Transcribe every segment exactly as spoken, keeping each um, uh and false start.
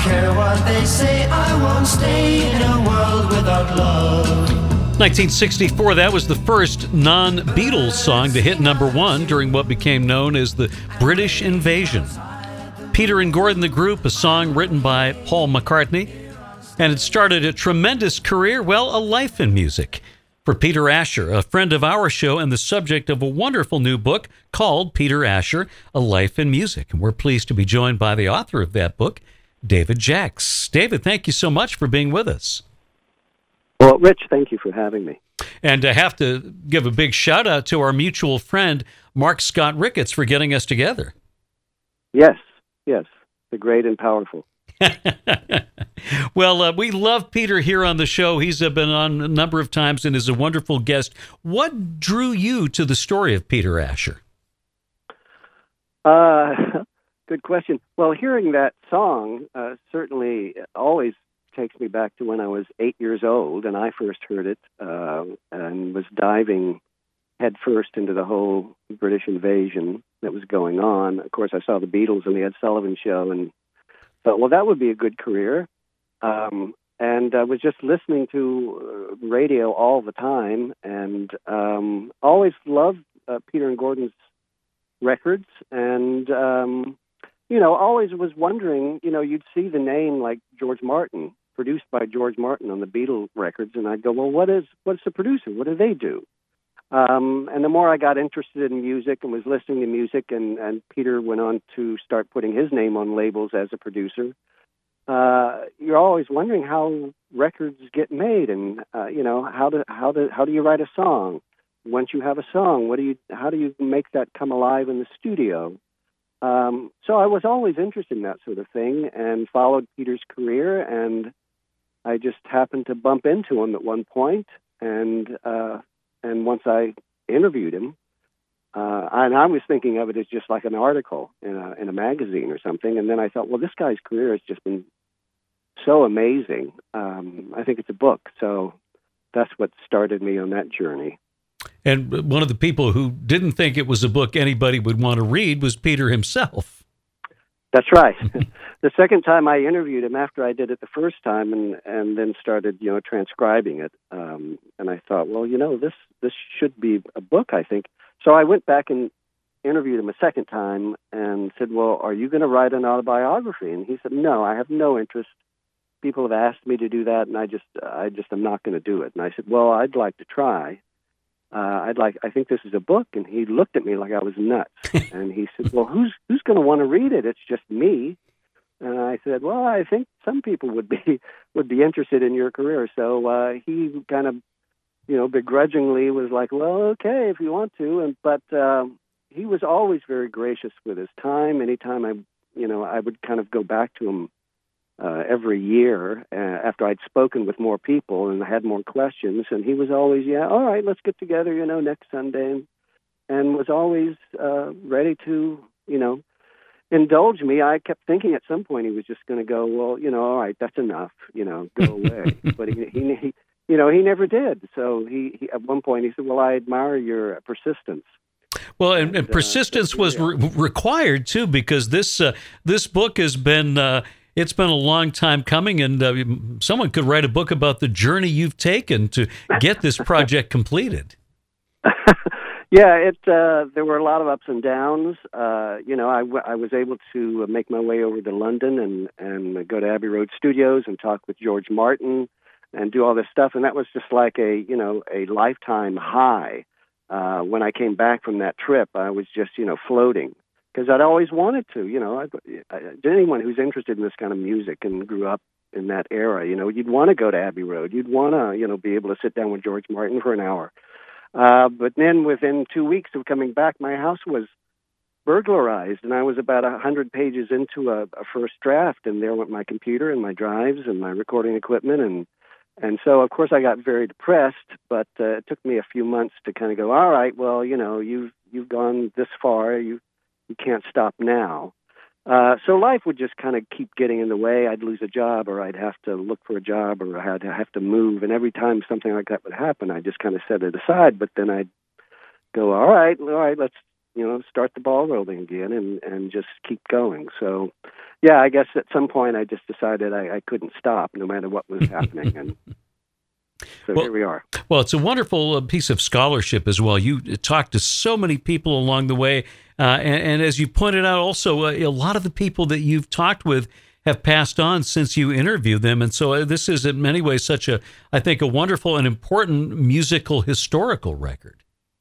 care what they say, I won't stay in a world without love. nineteen sixty-four, that was the first non-Beatles song to hit number one during what became known as the British Invasion. Peter and Gordon, the group, a song written by Paul McCartney, and it started a tremendous career, well, a life in music. For Peter Asher, a friend of our show and the subject of a wonderful new book called Peter Asher, A Life in Music. And we're pleased to be joined by the author of that book, David Jacks. David, thank you so much for being with us. Well, Rich, thank you for having me. And I have to give a big shout out to our mutual friend, Mark Scott Ricketts, for getting us together. Yes, yes, the great and powerful. Well, uh, we love Peter here on the show. He's uh, been on a number of times and is a wonderful guest. What drew you to the story of Peter Asher? Uh, good question. Well, hearing that song uh, certainly always takes me back to when I was eight years old and I first heard it uh, and was diving headfirst into the whole British invasion that was going on. Of course, I saw the Beatles and the Ed Sullivan Show and thought, well, that would be a good career. Um, and I was just listening to uh, radio all the time and um, always loved uh, Peter and Gordon's records. And, um, you know, always was wondering, you know, you'd see the name like George Martin, produced by George Martin on the Beatles records. And I'd go, well, what is, what's the producer? What do they do? Um, and the more I got interested in music and was listening to music, and, and Peter went on to start putting his name on labels as a producer, uh, you're always wondering how records get made, and uh, you know how do how do how do you write a song? Once you have a song, what do you how do you make that come alive in the studio? Um, so I was always interested in that sort of thing, and followed Peter's career, and I just happened to bump into him at one point, and. Uh, And once I interviewed him, uh, and I was thinking of it as just like an article in a, in a magazine or something. And then I thought, well, this guy's career has just been so amazing. Um, I think it's a book. So that's what started me on that journey. And one of the people who didn't think it was a book anybody would want to read was Peter himself. That's right. The second time I interviewed him, after I did it the first time, and, and then started, you know, transcribing it, um, and I thought, well, you know, this this should be a book, I think. So I went back and interviewed him a second time and said, well, are you going to write an autobiography? And he said, no, I have no interest. People have asked me to do that, and I just I just am not going to do it. And I said, well, I'd like to try. Uh, I'd like. I think this is a book, and he looked at me like I was nuts. And he said, "Well, who's who's going to want to read it? It's just me." And I said, "Well, I think some people would be would be interested in your career." So uh, he kind of, you know, begrudgingly was like, "Well, okay, if you want to." And but um, he was always very gracious with his time. Anytime I, you know, I would kind of go back to him Uh, every year uh, after I'd spoken with more people and had more questions, and he was always, yeah, all right, let's get together, you know, next Sunday, and, and was always uh, ready to, you know, indulge me. I kept thinking at some point he was just going to go, well, you know, all right, that's enough, you know, go away. But he, he, he, you know, he never did. So he, he at one point he said, well, I admire your persistence. Well, and, and persistence uh, was re- required too, because this uh, this book has been. Uh, It's been a long time coming, and uh, someone could write a book about the journey you've taken to get this project completed. Yeah, it. Uh, there were a lot of ups and downs. Uh, you know, I, w- I was able to make my way over to London and, and go to Abbey Road Studios and talk with George Martin and do all this stuff, and that was just like a, you know, a lifetime high. Uh, when I came back from that trip, I was just, you know, floating. Because I'd always wanted to, you know, I, I, anyone who's interested in this kind of music and grew up in that era, you know, you'd want to go to Abbey Road. You'd want to, you know, be able to sit down with George Martin for an hour. Uh, but then within two weeks of coming back, my house was burglarized, and I was about one hundred pages into a, a first draft, and there went my computer and my drives and my recording equipment. And, and so, of course, I got very depressed, but uh, it took me a few months to kind of go, all right, well, you know, you've, you've gone this far. You You can't stop now. Uh, so life would just kind of keep getting in the way. I'd lose a job, or I'd have to look for a job, or I'd have to move. And every time something like that would happen, I just kind of set it aside. But then I'd go, all right, all right, let's you know, start the ball rolling again and, and just keep going. So, yeah, I guess at some point I just decided I, I couldn't stop no matter what was happening. And so well, here we are. Well, it's a wonderful uh, piece of scholarship as well. You talked to so many people along the way. Uh, and, and as you pointed out, also, uh, a lot of the people that you've talked with have passed on since you interviewed them. And so uh, this is in many ways such a, I think, a wonderful and important musical historical record.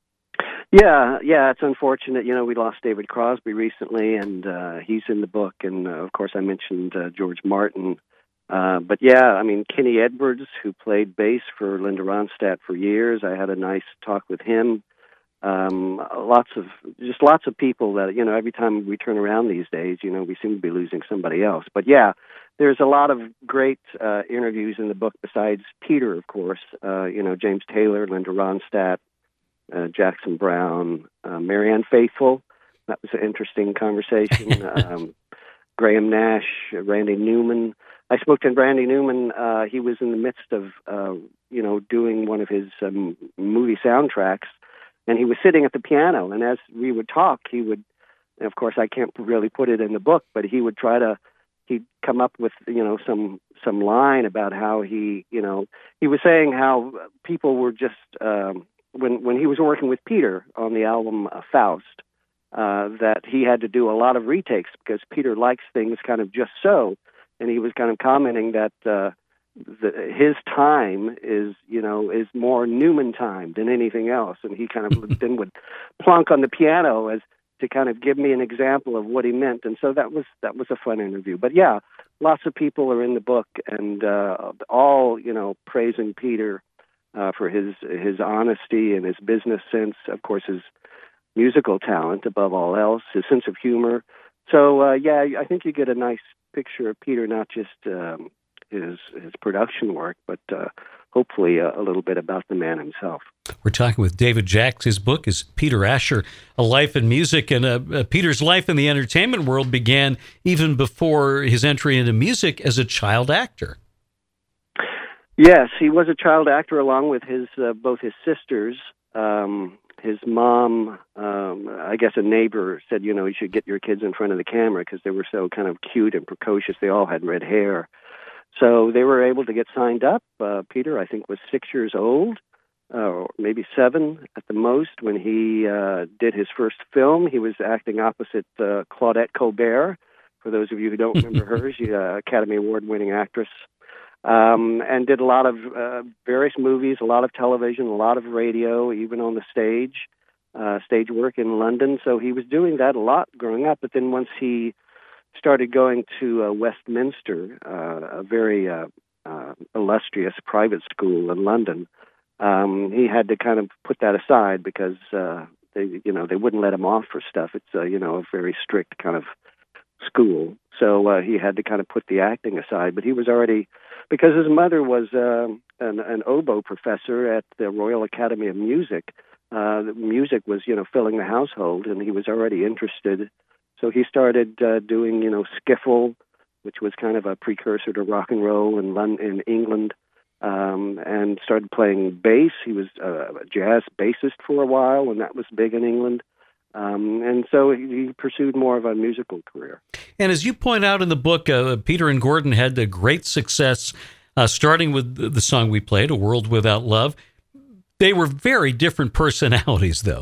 Yeah, yeah, it's unfortunate. You know, we lost David Crosby recently, and uh, he's in the book. And, uh, of course, I mentioned uh, George Martin. Uh, but, yeah, I mean, Kenny Edwards, who played bass for Linda Ronstadt for years, I had a nice talk with him. Um, lots of, just lots of people that, you know, every time we turn around these days, you know, we seem to be losing somebody else. But, yeah, there's a lot of great uh, interviews in the book besides Peter, of course. Uh, you know, James Taylor, Linda Ronstadt, uh, Jackson Browne, uh, Marianne Faithfull. That was an interesting conversation. um, Graham Nash, Randy Newman. I spoke to Randy Newman. Uh, he was in the midst of, uh, you know, doing one of his um, movie soundtracks, and he was sitting at the piano. And as we would talk, he would, and of course, I can't really put it in the book, but he would try to, he'd come up with, you know, some some line about how he, you know, he was saying how people were just, um, when when he was working with Peter on the album uh, Faust, uh, that he had to do a lot of retakes because Peter likes things kind of just so. And he was kind of commenting that uh, the, his time is, you know, is more Newman time than anything else. And he kind of then would plunk on the piano as to kind of give me an example of what he meant. And so that was that was a fun interview. But yeah, lots of people are in the book, and uh, all, you know, praising Peter uh, for his his honesty and his business sense. Of course, his musical talent above all else, his sense of humor. So uh, yeah, I think you get a nice picture of Peter, not just um, his his production work, but uh, hopefully a, a little bit about the man himself. We're talking with David Jacks. His book is Peter Asher, A Life in Music, and uh, uh, Peter's life in the entertainment world began even before his entry into music as a child actor. Yes, he was a child actor along with his uh, both his sisters. Um, His mom, um, I guess a neighbor said, you know, you should get your kids in front of the camera because they were so kind of cute and precocious. They all had red hair. So they were able to get signed up. Uh, Peter, I think, was six years old, uh, or maybe seven at the most, when he uh, did his first film. He was acting opposite uh, Claudette Colbert. For those of you who don't remember her, she's an Academy Award-winning actress. Um, and did a lot of uh, various movies, a lot of television, a lot of radio, even on the stage, uh, stage work in London. So he was doing that a lot growing up. But then once he started going to uh, Westminster, uh, a very uh, uh, illustrious private school in London, um, he had to kind of put that aside because uh, they, you know, they wouldn't let him off for stuff. It's uh, you know, a very strict kind of school. So uh, he had to kind of put the acting aside. But he was already, because his mother was uh, an, an oboe professor at the Royal Academy of Music, uh, music was, you know, filling the household, and he was already interested. So he started uh, doing, you know, skiffle, which was kind of a precursor to rock and roll in London, in England, um, and started playing bass. He was uh, a jazz bassist for a while, and that was big in England. Um, and so he, he pursued more of a musical career. And as you point out in the book, uh, Peter and Gordon had a great success, uh, starting with the song we played, A World Without Love. They were very different personalities, though.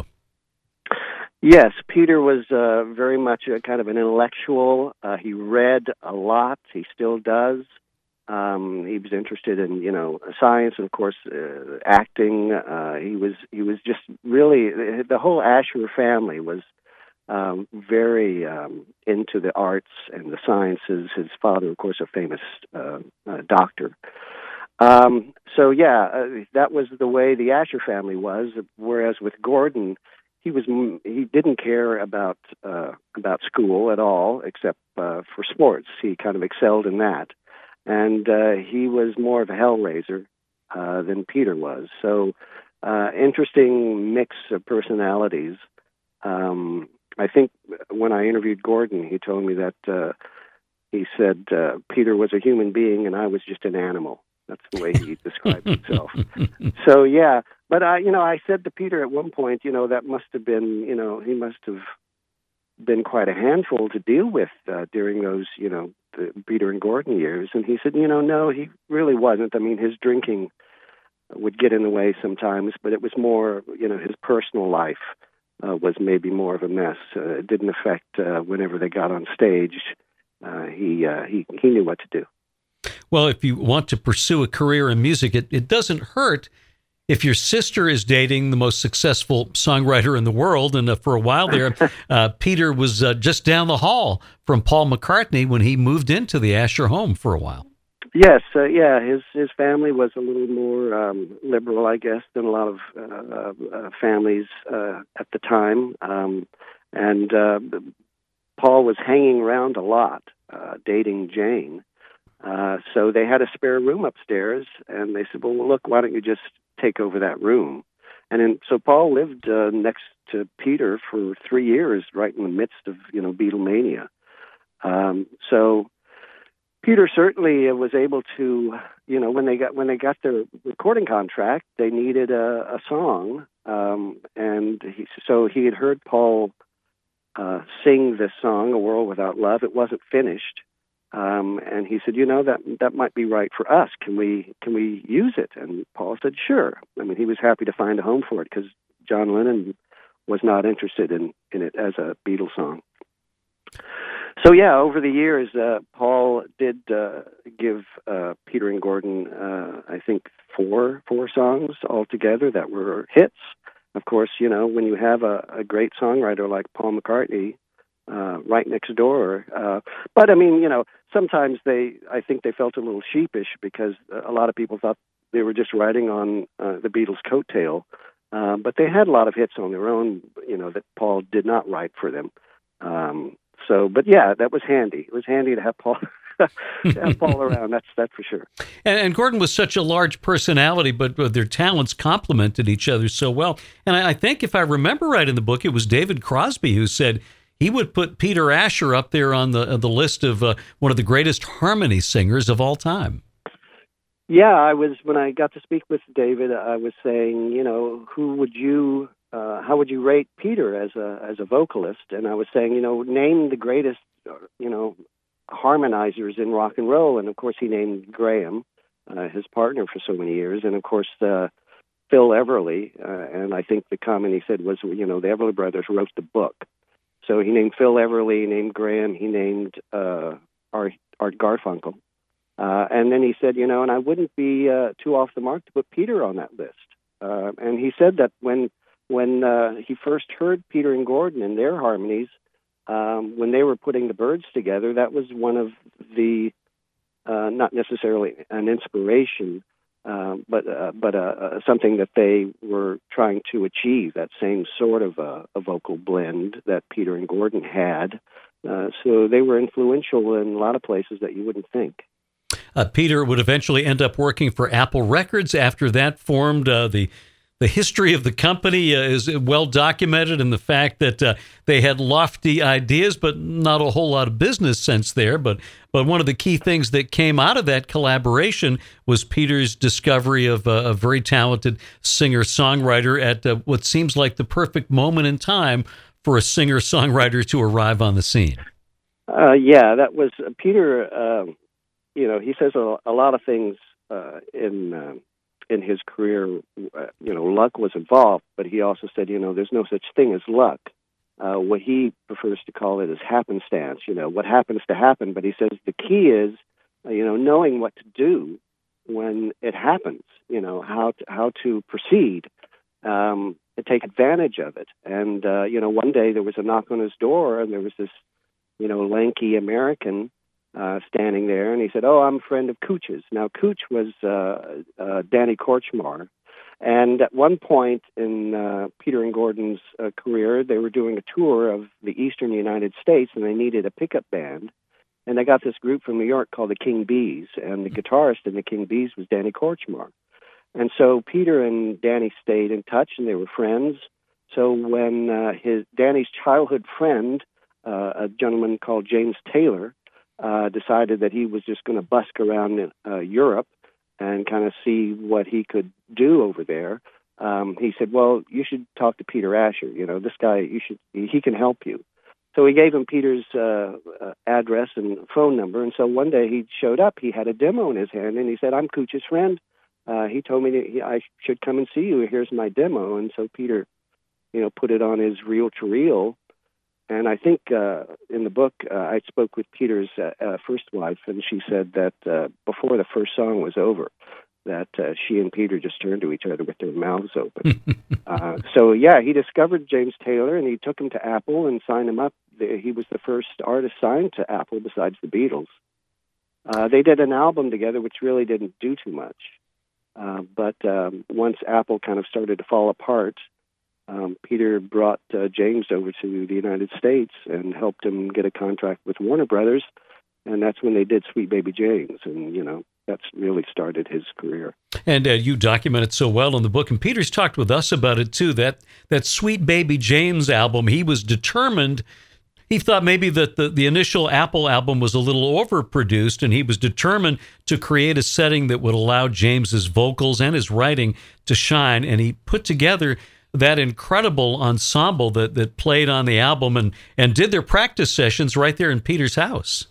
Yes, Peter was uh, very much a kind of an intellectual. Uh, he read a lot. He still does. Um, he was interested in, you know, science and, of course, uh, acting. Uh, he was he was just really, the whole Asher family was um, very um, into the arts and the sciences. His father, of course, a famous uh, uh, doctor. Um, so, yeah, uh, that was the way the Asher family was, whereas with Gordon, he was he didn't care about uh, about school at all, except uh, for sports. He kind of excelled in that. And uh, he was more of a hellraiser uh, than Peter was. So, uh, interesting mix of personalities. Um, I think when I interviewed Gordon, he told me that uh, he said uh, Peter was a human being and I was just an animal. That's the way he described himself. So, yeah. But, I, you know, I said to Peter at one point, you know, that must have been, you know, he must have been quite a handful to deal with uh, during those, you know, the Peter and Gordon years. And he said, you know, no, he really wasn't. I mean, his drinking would get in the way sometimes, but it was more, you know, his personal life uh, was maybe more of a mess. Uh, it didn't affect uh, whenever they got on stage. Uh, he, uh, he he knew what to do. Well, if you want to pursue a career in music, it, it doesn't hurt if your sister is dating the most successful songwriter in the world. And uh, for a while there, uh, Peter was uh, just down the hall from Paul McCartney when he moved into the Asher home for a while. Yes, uh, yeah, his his family was a little more um, liberal, I guess, than a lot of uh, uh, families uh, at the time. Um, and uh, Paul was hanging around a lot, uh, dating Jane. Uh, so they had a spare room upstairs, and they said, well, look, why don't you just take over that room? And then, so Paul lived uh, next to Peter for three years, right in the midst of, you know, Beatlemania. Um, so Peter certainly was able to, you know, when they got when they got their recording contract, they needed a, a song, um, and he, so he had heard Paul uh, sing this song, "A World Without Love." It wasn't finished, um, and he said, you know, that that might be right for us. Can we can we use it? And Paul said, sure. I mean, he was happy to find a home for it because John Lennon was not interested in, in it as a Beatles song. So, yeah, over the years, uh, Paul did uh, give uh, Peter and Gordon, uh, I think, four four songs altogether that were hits. Of course, you know, when you have a, a great songwriter like Paul McCartney uh, right next door. Uh, but, I mean, you know, sometimes they, I think they felt a little sheepish because a lot of people thought they were just riding on uh, the Beatles' coattail. Uh, but they had a lot of hits on their own, you know, that Paul did not write for them. Um So, but yeah, that was handy. It was handy to have Paul, to have Paul around. That's that's for sure. And, and Gordon was such a large personality, but, but their talents complemented each other so well. And I, I think, if I remember right in the book, it was David Crosby who said he would put Peter Asher up there on the the list of uh, one of the greatest harmony singers of all time. Yeah, I was when I got to speak with David. I was saying, you know, who would you? Uh, how would you rate Peter as a as a vocalist? And I was saying, you know, name the greatest, you know, harmonizers in rock and roll. And of course, he named Graham, uh, his partner for so many years, and of course, uh, Phil Everly. Uh, and I think the comment he said was, you know, the Everly brothers wrote the book. So he named Phil Everly, he named Graham, he named uh, Art, Art Garfunkel. Uh, and then he said, you know, and I wouldn't be uh, too off the mark to put Peter on that list. Uh, and he said that when When uh, he first heard Peter and Gordon and their harmonies, um, when they were putting the Byrds together, that was one of the, uh, not necessarily an inspiration, uh, but uh, but uh, uh, something that they were trying to achieve, that same sort of a, a vocal blend that Peter and Gordon had. Uh, so they were influential in a lot of places that you wouldn't think. Uh, Peter would eventually end up working for Apple Records. After that, formed uh, the The history of the company uh, is well documented in the fact that uh, they had lofty ideas, but not a whole lot of business sense there. But but one of the key things that came out of that collaboration was Peter's discovery of uh, a very talented singer-songwriter at uh, what seems like the perfect moment in time for a singer-songwriter to arrive on the scene. Uh, yeah, that was uh, Peter. Uh, you know, he says a, a lot of things uh, in. Uh, in his career, uh, you know, luck was involved, but he also said, you know, there's no such thing as luck. Uh, what he prefers to call it is happenstance, you know, what happens to happen. But he says the key is, uh, you know, knowing what to do when it happens, you know, how to, how to proceed um, and take advantage of it. And, uh, you know, one day there was a knock on his door and there was this, you know, lanky American Uh, standing there, and he said, oh, I'm a friend of Cooch's. Now, Cooch was uh, uh, Danny Kortchmar, and at one point in uh, Peter and Gordon's uh, career, they were doing a tour of the eastern United States, and they needed a pickup band, and they got this group from New York called the King Bees, and the guitarist in the King Bees was Danny Kortchmar. And so Peter and Danny stayed in touch, and they were friends. So when uh, his Danny's childhood friend, uh, a gentleman called James Taylor, Uh, decided that he was just going to busk around uh, Europe and kind of see what he could do over there, um, he said, well, you should talk to Peter Asher. You know, this guy, you should, he can help you. So he gave him Peter's uh, uh, address and phone number. And so one day he showed up. He had a demo in his hand, and he said, I'm Cooch's friend. Uh, he told me that he, I should come and see you. Here's my demo. And so Peter, you know, put it on his reel-to-reel. And I think uh, in the book, uh, I spoke with Peter's uh, uh, first wife, and she said that uh, before the first song was over, that uh, she and Peter just turned to each other with their mouths open. uh, so, yeah, he discovered James Taylor, and he took him to Apple and signed him up. He was the first artist signed to Apple besides the Beatles. Uh, they did an album together, which really didn't do too much. Uh, but um, once Apple kind of started to fall apart, Um, Peter brought uh, James over to the United States and helped him get a contract with Warner Brothers, and that's when they did Sweet Baby James, and, you know, that's really started his career. And uh, you document it so well in the book, and Peter's talked with us about it, too, that, that Sweet Baby James album, he was determined, he thought maybe that the, the initial Apple album was a little overproduced, and he was determined to create a setting that would allow James's vocals and his writing to shine, and he put together that incredible ensemble that, that played on the album and, and did their practice sessions right there in Peter's house.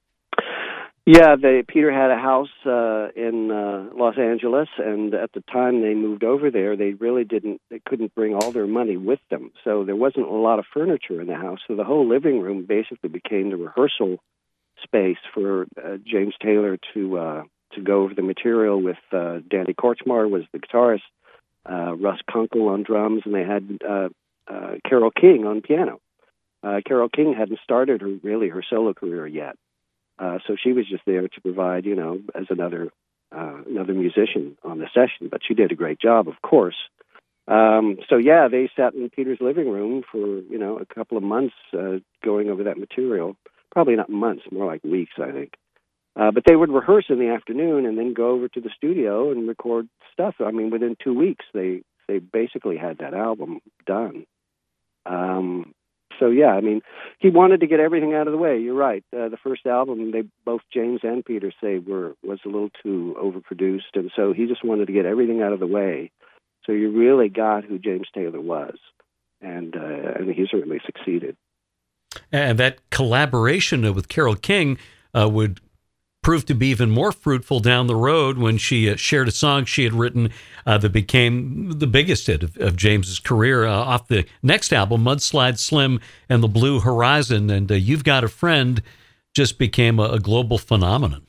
Yeah, they, Peter had a house uh, in uh, Los Angeles, and at the time they moved over there, they really didn't, they couldn't bring all their money with them. So there wasn't a lot of furniture in the house. So the whole living room basically became the rehearsal space for uh, James Taylor to uh, to go over the material with uh, Danny Kortchmar was the guitarist, Uh, Russ Kunkel on drums, and they had uh, uh, Carole King on piano. Uh, Carole King hadn't started her really her solo career yet, uh, so she was just there to provide, you know, as another uh, another musician on the session. But she did a great job, of course. Um, so yeah, they sat in Peter's living room for, you know, a couple of months uh, going over that material. Probably not months, more like weeks, I think. Uh, but they would rehearse in the afternoon and then go over to the studio and record stuff. I mean, within two weeks, they, they basically had that album done. Um, so, yeah, I mean, he wanted to get everything out of the way. You're right. Uh, the first album, they both James and Peter say were was a little too overproduced, and so he just wanted to get everything out of the way. So you really got who James Taylor was, and, uh, and he certainly succeeded. And that collaboration with Carole King uh, would proved to be even more fruitful down the road when she uh, shared a song she had written uh, that became the biggest hit of, of James's career uh, off the next album, Mudslide Slim and the Blue Horizon. And uh, You've Got a Friend just became a, a global phenomenon.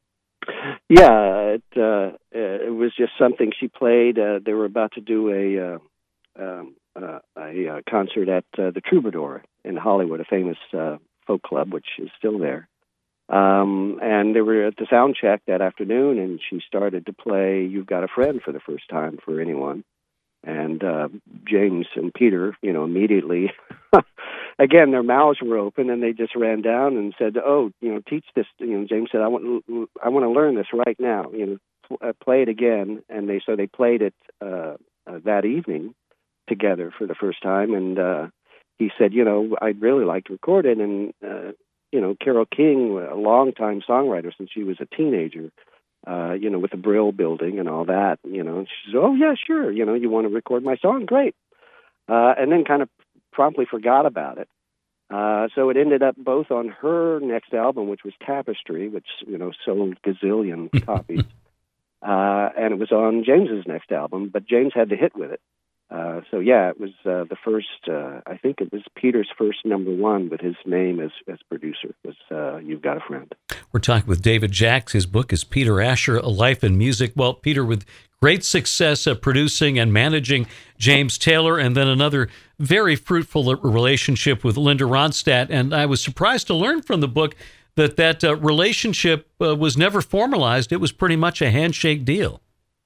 Yeah, it, uh, it was just something she played. Uh, they were about to do a uh, um, uh, a uh, concert at uh, the Troubadour in Hollywood, a famous uh, folk club, which is still there. Um, and they were at the sound check that afternoon, and she started to play You've Got a Friend for the first time for anyone. And uh, James and Peter, you know, immediately, again, their mouths were open, and they just ran down and said, oh, you know, teach this. You know, James said, I want, I want to learn this right now. You know, play it again. And they so they played it uh, uh, that evening together for the first time. And uh, he said, you know, I'd really like to record it. And uh, you know, Carole King, a longtime songwriter since she was a teenager, uh, you know, with the Brill Building and all that, you know, she said, oh, yeah, sure, you know, you want to record my song? Great. Uh, and then kind of promptly forgot about it. Uh, so it ended up both on her next album, which was Tapestry, which, you know, sold gazillion copies, uh, and it was on James's next album, but James had the hit with it. Uh, so, yeah, it was uh, the first, uh, I think it was Peter's first number one with his name as, as producer, was uh, You've Got a Friend. We're talking with David Jacks. His book is Peter Asher, A Life in Music. Well, Peter, with great success at producing and managing James Taylor, and then another very fruitful relationship with Linda Ronstadt. And I was surprised to learn from the book that that uh, relationship uh, was never formalized. It was pretty much a handshake deal.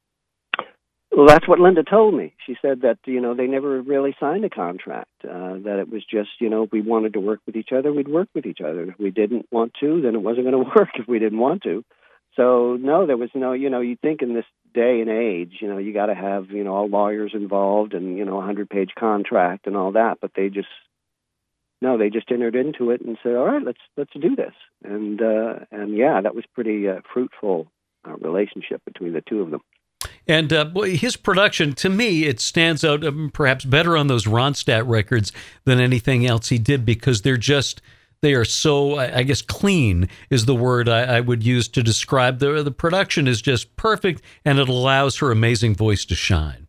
Well, that's what Linda told me. She said that, you know, they never really signed a contract, uh, that it was just, you know, if we wanted to work with each other, we'd work with each other. If we didn't want to, then it wasn't going to work if we didn't want to. So, no, there was no, you know, you think in this day and age, you know, you got to have, you know, all lawyers involved and, you know, a hundred-page contract and all that, but they just, no, they just entered into it and said, all right, let's let's do this. And, uh, and yeah, that was pretty uh, fruitful uh, relationship between the two of them. And uh, boy, his production, to me, it stands out um, perhaps better on those Ronstadt records than anything else he did, because they're just, they are so, I I guess, clean is the word I, I would use to describe. The, the production is just perfect, and it allows her amazing voice to shine.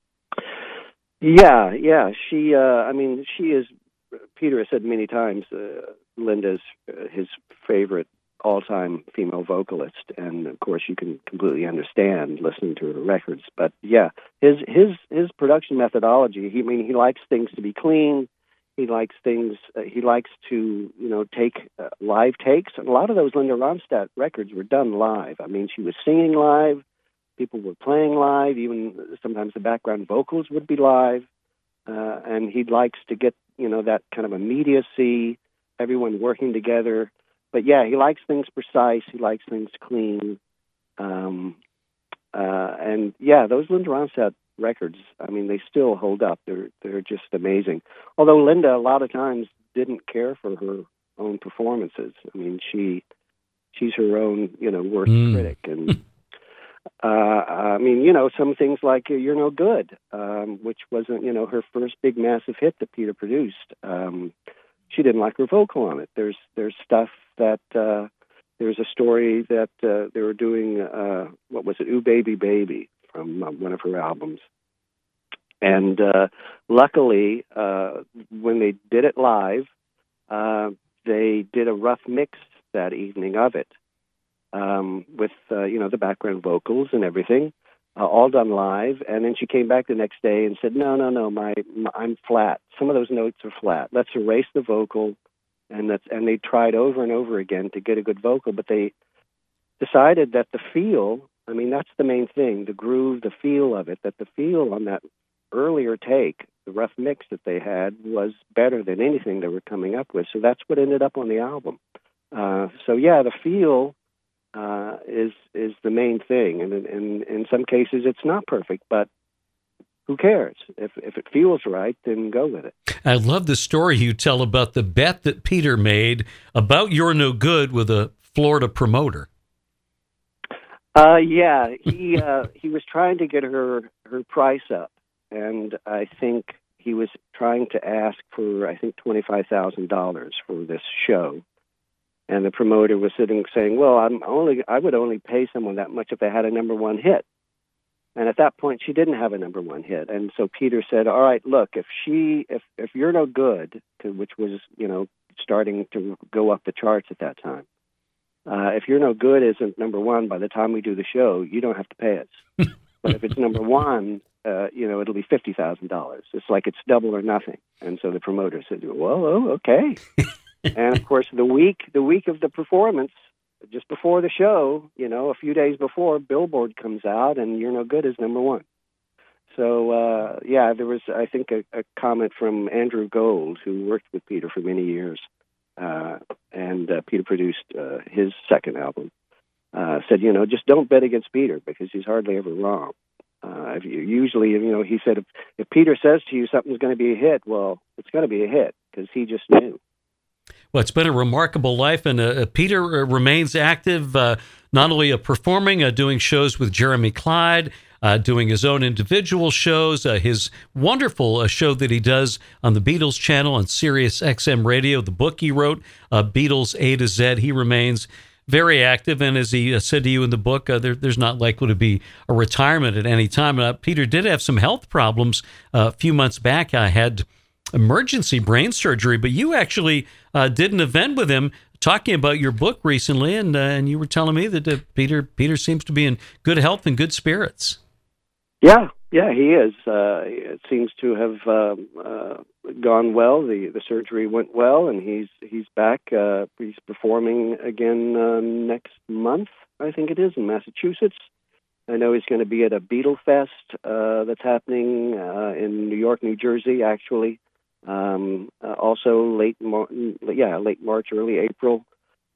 Yeah, yeah. She, uh, I mean, she is, Peter has said many times, uh, Linda's uh, his favorite all-time female vocalist, and of course you can completely understand listening to her records. But yeah, his his his production methodology. He I mean he likes things to be clean. He likes things. Uh, he likes to you know take uh, live takes. And a lot of those Linda Ronstadt records were done live. I mean, she was singing live. People were playing live. Even sometimes the background vocals would be live. Uh, and he likes to get you know that kind of immediacy. Everyone working together. But yeah, he likes things precise. He likes things clean. Um, uh, and yeah, those Linda Ronstadt records, I mean, they still hold up. They're they're just amazing. Although Linda, a lot of times, didn't care for her own performances. I mean, she she's her own, you know, worst Mm. critic. And uh, I mean, you know, some things like uh, "You're No Good," um, which wasn't, you know, her first big massive hit that Peter produced. Um, she didn't like her vocal on it. There's there's stuff that uh, there's a story that uh, they were doing. Uh, what was it? "Ooh Baby Baby" from uh, one of her albums. And uh, luckily, uh, when they did it live, uh, they did a rough mix that evening of it um, with uh, you know the background vocals and everything. Uh, all done live, and then she came back the next day and said, "No, no, no, my, my I'm flat. Some of those notes are flat. Let's erase the vocal." And that's and they tried over and over again to get a good vocal, but they decided that the feel. I mean, that's the main thing: the groove, the feel of it. That the feel on that earlier take, the rough mix that they had, was better than anything they were coming up with. So that's what ended up on the album. Uh, so yeah, the feel. Uh, is is the main thing, and in, in in some cases it's not perfect, but who cares? If if it feels right, then go with it. I love the story you tell about the bet that Peter made about "You're No Good" with a Florida promoter. Uh, yeah, he uh, he was trying to get her her price up, and I think he was trying to ask for I think twenty five thousand dollars for this show. And the promoter was sitting saying, "Well, I'm only I would only pay someone that much if they had a number one hit." And at that point, she didn't have a number one hit. And so Peter said, "All right, look, if she if if You're No Good, which was you know starting to go up the charts at that time, uh, if You're No Good isn't number one by the time we do the show, you don't have to pay us. But if it's number one, uh, you know it'll be fifty thousand dollars. It's like it's double or nothing." And so the promoter said, "Well, oh, okay." And of course, the week the week of the performance, just before the show, you know, a few days before, Billboard comes out, and You're No Good is number one. So uh, yeah, there was I think a, a comment from Andrew Gold, who worked with Peter for many years, uh, and uh, Peter produced uh, his second album. Uh, said, you know, just don't bet against Peter because he's hardly ever wrong. Uh, if you, usually, you know, he said if, if Peter says to you something's going to be a hit, well, it's going to be a hit because he just knew. Well, it's been a remarkable life, and uh, Peter uh, remains active, uh, not only uh, performing, uh, doing shows with Jeremy Clyde, uh, doing his own individual shows, uh, his wonderful uh, show that he does on the Beatles channel on Sirius X M Radio, the book he wrote, uh, Beatles A to Z. He remains very active, and as he uh, said to you in the book, uh, there, there's not likely to be a retirement at any time. Uh, Peter did have some health problems uh, a few months back. I had emergency brain surgery, but you actually uh, did an event with him talking about your book recently, and uh, and you were telling me that uh, Peter Peter seems to be in good health and good spirits. Yeah, yeah, he is. Uh, it seems to have um, uh, gone well. The the surgery went well, and he's he's back. Uh, he's performing again uh, next month, I think it is, in Massachusetts. I know he's going to be at a Beatle Fest uh, that's happening uh, in New York, New Jersey, actually. Um, uh, also late, Mar- yeah, late March, early April.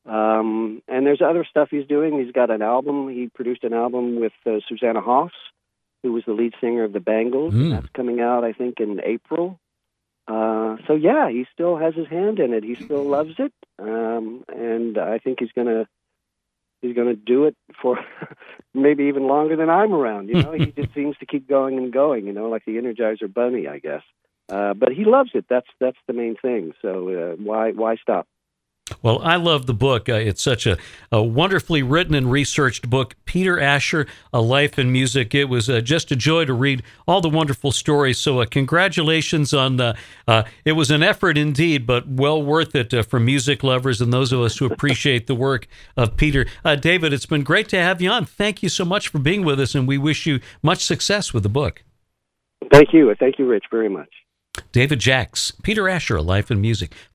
Um, and there's other stuff he's doing. He's got an album. He produced an album with uh, Susanna Hoffs, who was the lead singer of the Bangles. Mm. That's coming out, I think, in April. Uh, so yeah, he still has his hand in it. He still loves it. Um, and I think he's going to he's going to do it for maybe even longer than I'm around. You know, he just seems to keep going and going. You know, like the Energizer Bunny, I guess. Uh, but he loves it. That's that's the main thing. So uh, why why stop? Well, I love the book. Uh, it's such a, a wonderfully written and researched book. Peter Asher, A Life in Music. It was uh, just a joy to read all the wonderful stories. So uh, congratulations on the, uh, it was an effort indeed, but well worth it uh, for music lovers and those of us who appreciate the work of Peter. Uh, David, it's been great to have you on. Thank you so much for being with us, and we wish you much success with the book. Thank you. Thank you, Rich, very much. David Jacks, Peter Asher, A Life in Music.